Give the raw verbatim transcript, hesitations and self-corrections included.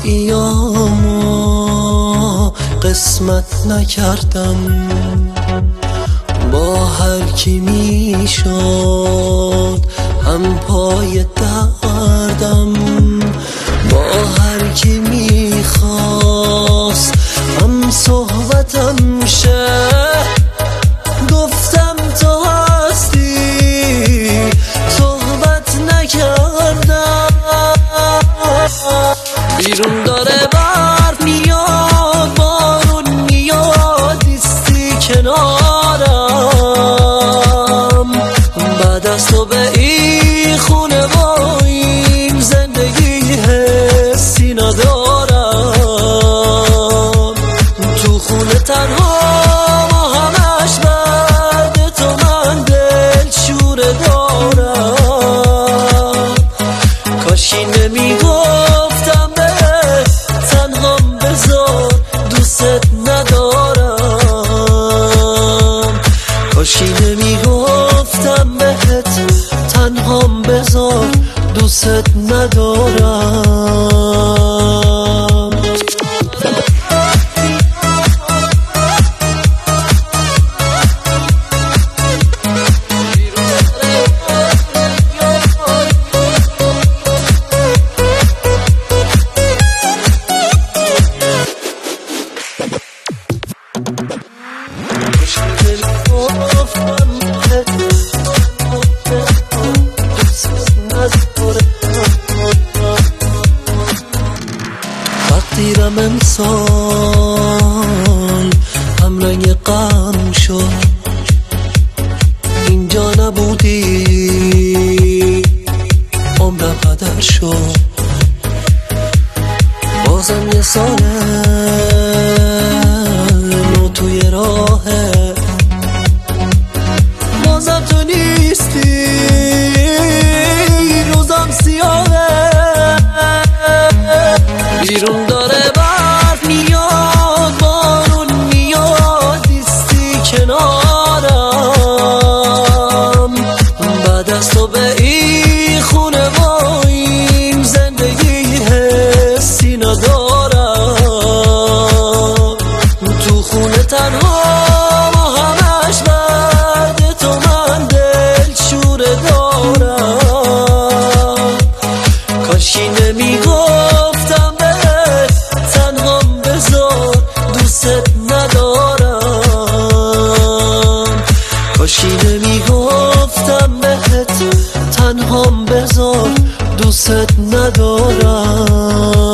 ایامو قسمت نکردم، با هر کی میشد هم پای دردم، با هر کی میخواست هم صحبتم شه. گفتم تو هستی صحبت نکردم. بیرون داره برف میاد، بارون میاد، ایستی کنارم. بعد از تو به این خونه و این زندگی حسی ندارم. تو خونه تنها و همش بعد تو من دل شوره دارم. کاشی نمیگفتم به تنهام بذار دوست ندارم. کاشی نمیگفتم بهت تنهام بذار دوست ندارم. وقتیرم امسال هم رنگ غم شد، اینجا نبودی عمرم هدر شد. بازم یه ساله نو توی راهه، بازم تو نیستی روزم سیاهه. بیرون داره برف میاد، بارون میاد، ایستی کنارم. بعد از تو به این خونه و این زندگی حسی ندارم. تو خونه تنها و همش بعد تو من دل شوره دارم. کاشی نمیگفتم به تنهام بذار دوست ندارم. کاشی نمیگفتم بهت تنهام بذار دوست ندارم.